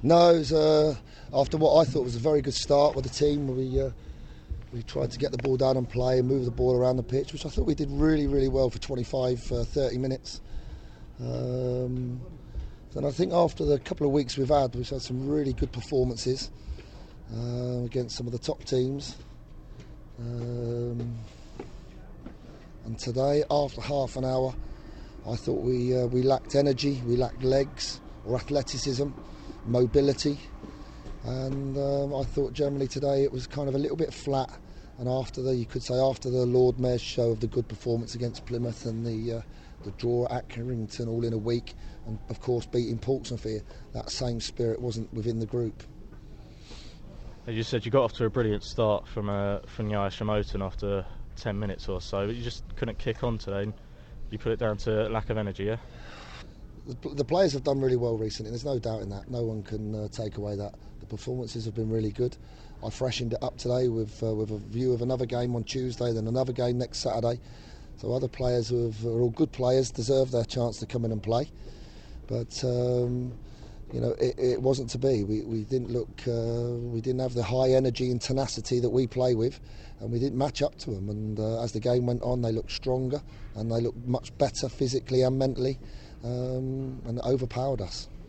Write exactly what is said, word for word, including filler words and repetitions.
No, it was, uh, after what I thought was a very good start with the team, we uh, we tried to get the ball down and play and move the ball around the pitch, which I thought we did really, really well for twenty-five, uh, thirty minutes. Um, and I think after the couple of weeks we've had, we've had some really good performances uh, against some of the top teams. Um, and today, after half an hour, I thought we uh, we lacked energy, we lacked legs or athleticism, mobility, and um, I thought generally today it was kind of a little bit flat. And after the, you could say after the Lord Mayor's show of the good performance against Plymouth and the uh, the draw at Accrington all in a week, and of course beating Portsmouth here, that same spirit wasn't within the group. As you said, you got off to a brilliant start from uh, from Yaya Shamotan after ten minutes or so, but you just couldn't kick on today. You put it down to lack of energy, yeah? The, the players have done really well recently, there's no doubt in that. No one can uh, take away that. The performances have been really good. I freshened it up today with uh, with a view of another game on Tuesday, then another game next Saturday. So other players who have, are all good players deserve their chance to come in and play. But um, you know, it, it wasn't to be. We, we didn't look, uh, we didn't have the high energy and tenacity that we play with, and we didn't match up to them. And uh, as the game went on, they looked stronger and they looked much better physically and mentally, um, and overpowered us.